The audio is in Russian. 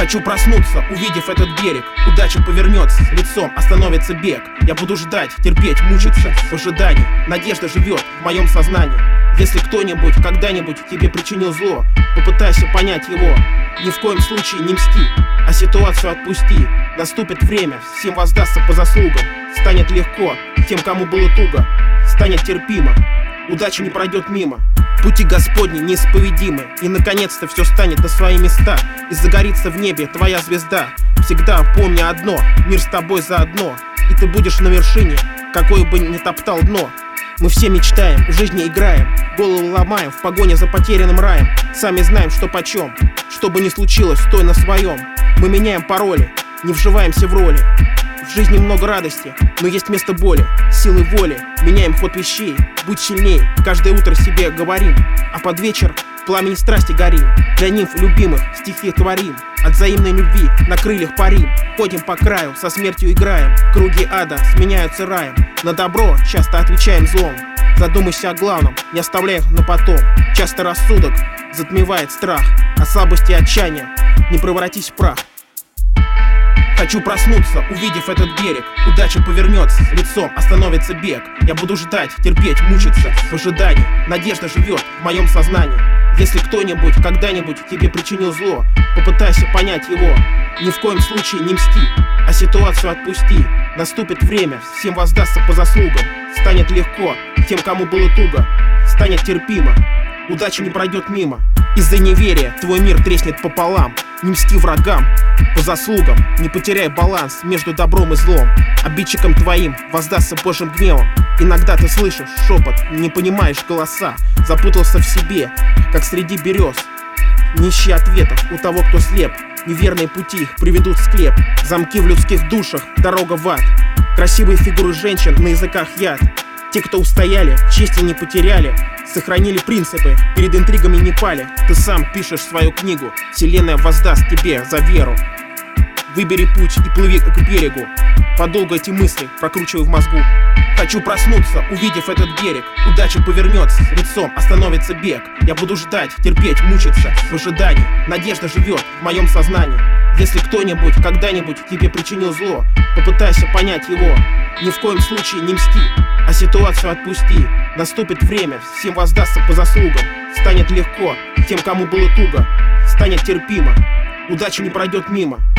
Хочу проснуться, увидев этот берег. Удача повернется, лицом остановится бег. Я буду ждать, терпеть, мучиться в ожидании. Надежда живет в моем сознании. Если кто-нибудь когда-нибудь тебе причинил зло, попытайся понять его. Ни в коем случае не мсти, а ситуацию отпусти. Наступит время, всем воздастся по заслугам. Станет легко тем, кому было туго. Станет терпимо, удача не пройдет мимо. Пути Господни неисповедимы, и наконец-то все станет на свои места. И загорится в небе твоя звезда. Всегда помни одно: мир с тобой заодно, и ты будешь на вершине, какой бы ни топтал дно. Мы все мечтаем, в жизни играем, голову ломаем в погоне за потерянным раем. Сами знаем, что почем, что бы ни случилось, стой на своем. Мы меняем пароли, не вживаемся в роли. В жизни много радости, но есть место боли. Силы воли, меняем ход вещей. Будь сильней, каждое утро себе говорим, а под вечер в пламени страсти горим. Для нимф любимых стихи творим, от взаимной любви на крыльях парим. Ходим по краю, со смертью играем, круги ада сменяются раем. На добро часто отвечаем злом. Задумайся о главном, не оставляй их на потом. Часто рассудок затмевает страх, а слабости и отчаяния не превратись в прах. Хочу проснуться, увидев этот берег. Удача повернется, лицом остановится бег. Я буду ждать, терпеть, мучиться в ожидании. Надежда живет в моем сознании. Если кто-нибудь когда-нибудь тебе причинил зло, попытайся понять его. Ни в коем случае не мсти, а ситуацию отпусти. Наступит время, всем воздастся по заслугам. Станет легко тем, кому было туго. Станет терпимо, удача не пройдет мимо. Из-за неверия твой мир треснет пополам. Не мсти врагам по заслугам, не потеряй баланс между добром и злом. Обидчикам твоим воздастся Божьим гневом. Иногда ты слышишь шепот, не понимаешь голоса. Запутался в себе, как среди берез. Не ищи ответов у того, кто слеп. Неверные пути их приведут в склеп. Замки в людских душах, дорога в ад. Красивые фигуры женщин, на языках яд. Те, кто устояли, чести не потеряли, сохранили принципы, перед интригами не пали. Ты сам пишешь свою книгу, вселенная воздаст тебе за веру. Выбери путь и плыви к берегу. Подолгу эти мысли прокручиваю в мозгу. Хочу проснуться, увидев этот берег. Удача повернется, лицом остановится бег. Я буду ждать, терпеть, мучиться в ожидании. Надежда живет в моем сознании. Если кто-нибудь когда-нибудь тебе причинил зло, попытайся понять его. Ни в коем случае не мсти, а ситуацию отпусти. Наступит время, всем воздастся по заслугам. Станет легко тем, кому было туго. Станет терпимо, удача не пройдет мимо.